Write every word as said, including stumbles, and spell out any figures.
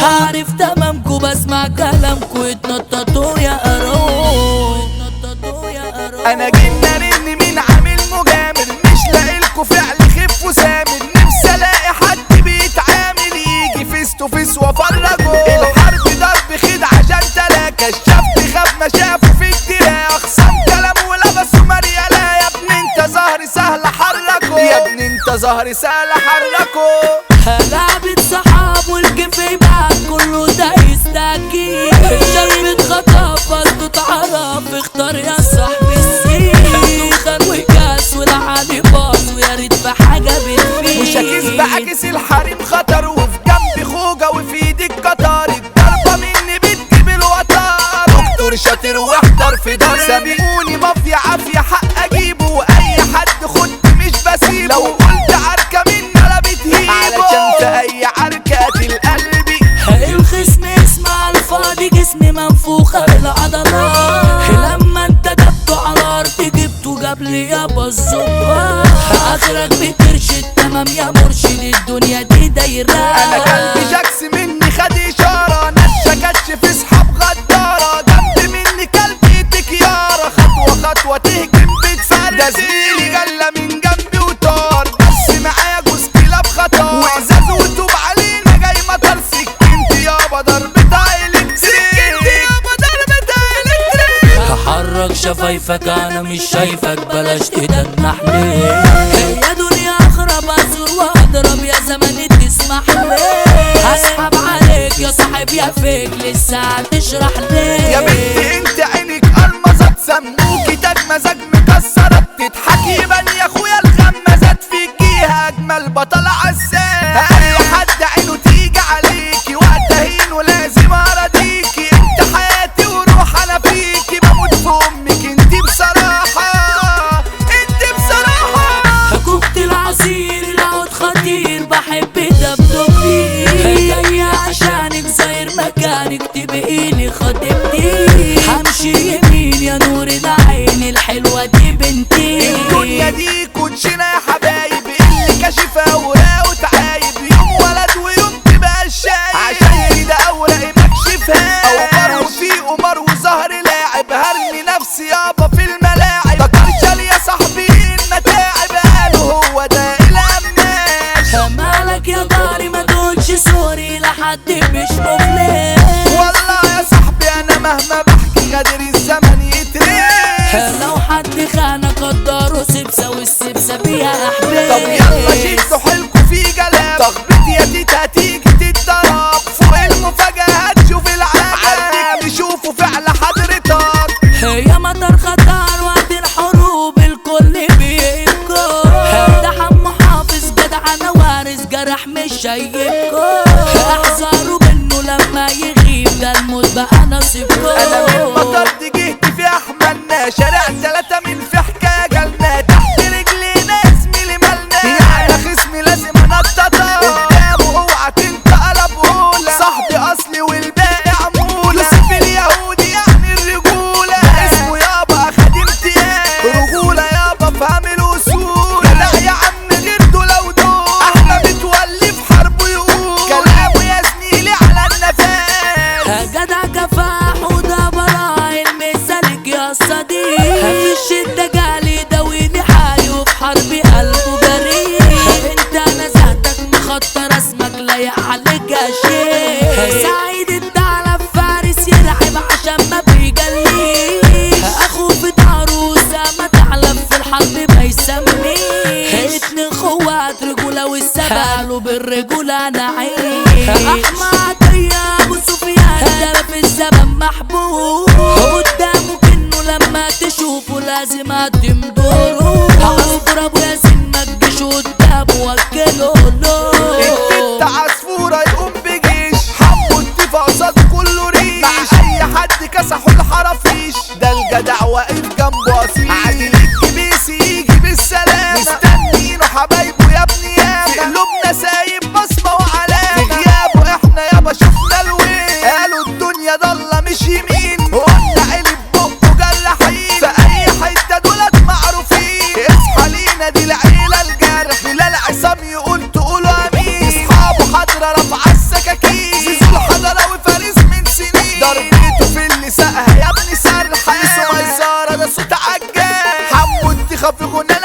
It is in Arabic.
عارف تمامكو بسمع كلامكو اتنططوا يا قروب. انا جنان اني مين عامل مجامل مش لاقيلكوا فعل خف وسامل. نفسي الاقي حد بيتعامل يجي فيس تو فيس وافرجه. الحرب ضرب خيد عشان تلاكة الشفت خاف ما شافه في الدراع. اخصام كلام ولبسوا مريالة يا ابني انت ظهري سهل حركه. يا ابني انت ظهري سهل حركه. لعبة صحاب والكيف يبقى كله ده يستكين. الشرب اتخطف قصده اتعرف اختار يا صاحبي السين. دخان وكاس والعالي باظ ويا ريت في حاجة بتفيد. وشاكيس بعكس الحريم خطر وفي جنبي خوجة وفي ايدك قطر. الضربة مني بتجيب الوتر. دكتور شاطر واحضر في دار. سابقوني مافيا عافية حق اجيبه. واي حد خد مش بسيبه. لو قلت عركة مني انا بتهيبه. علشان في اي عركة قتل قلبي. الخصم اسمع الفاضي جسمي منفوخة بالعضلات. لما انت دبته على الارض جبته جاب لي يابا الظباط. اخرك بترشد تمام يا مرشد الدنيا دي دايرة. انا قلبي جاكس مني خد اشارة. ناس شكتش في صحاب غدارة. جنب مني كلبي تكيارة. خطوة خطوة تهجم بتفرد. ده زميلي جلة من جنبي وطار. بس معايا جوز كلاب خطر. وازاز وتوب علينا جاي مطر. سكنتي يابا ضربتها الكتريك. سكنتي يابا ضربتها الكتريك. هحرك شفايفك انا مش شايفك بلاش تتنح ليه. يا دنيا اخرب ازور واضرب يا زماني تسمح ليه. هسحب عليك يا صاحب يا فيك لسه هتشرح ليه. يا بنتي انت عينك المظات سموكي تاج مزاج مكسرة. بتضحكي يبان يا اخويا الغمازات فيكيها اجمل بطل عساك. اي حد عينه تيجي عليكي وقت هين ولازم اراضيكي. انت حياتي وروح انا فيكي. بموت في امك انت بصراحة. انت بصراحة كوكت العصير العود خطير بحب دبدب فيه. جاية عشانك زاير مكانك تبقيلي خطيبتي. همشي يمين يا نور العين الحلوة دي بنتي. الدنيا دي كوتشينة يا حبايب. اللي كاشفة اوراق وتعايب. يوم ولد ويوم تبقى الشايب. عشان كده اوراقي مكشفها. اوفر وفي قمر وظهر لاعب. هرمي نفسي يابا في الملاعب. ده كرشال يا صاحبي المتاعب. قالوا هو ده القماش. مالك يا داري ما تقولش سوري لحد مش مفلس. والله يا صاحبي انا مهما بحكي غادر الزمن يتريس. لو حد خانك قدره سبسة والسبسة فيها احباب. طب يلا شدوا حيلكوا في جلاب. تخبط يا تيتا هتيجي تتضرب. فوق المفاجأة هتشوف العجب. عندك نشوفوا فعل حضرتك. يا مطر خطر وقت الحروب الكل بيبكوا. ده حمو حافظ جدع انا وارث جرح مش شايفكوا. احذروا منه لما يغيب ده الموت بقى نصيبكوا. انا من مطر دي جهت في احملنا. شارع تلاتة من في حكاية جالنا. تحت رجلينا زميلي مالنا. يعني خصمي لازم انططه. قدامه اوعى تنتقلب قولة. صاحبي اصلي والباقي عمولة. يوسف اليهودي يعني الرجولة. اسمه يابا اخد امتياز. رجولة يابا فهم الاصول. جدع يا عم غير دول ودول. احنا متولي في حربه يقول. كلامه يا زميلي على النفاذ. جدع كفاح وده براء المثالك يا صديق. في الشدة جالي دويني حالي وفي حربي قلبه جريء. انت نزهتك مخطر اسمك لايق عليك يا شيخ. سعيد الثعلب فارس يرعب عشان ما بيجليش. اخوه في عروسة ما تعلم في الحرب ما يسميش. اتنين خوات رجولة والسبب قالوا بالرجولة انا عيش. احمد يا ابو سفيان ده في الزمن محبوب. قدامه كنه لما تشوفه لازم اقدم دوره. عصفور ابو ياسين ما تجيش قدامه وكله له. التت عصفورة يقوم بجيش. حبوا اتفاق قصاد كله ريش. مع اي حد كسحوا الحرافيش. ده الجدع واقف جنبه اصيل. عادل الكبيسي يجي بالسلامة. مستنينه حبايبه يا ابني ياما. في قلوبنا سايب بصمة وعلامة. في غيابه احنا يابا شفنا الوين. قالوا الدنيا ضلة مش يمين. قلنا قلب بقه جرحين. في اي حتة دولت معروفين. اصحى لينا ثقة في غنى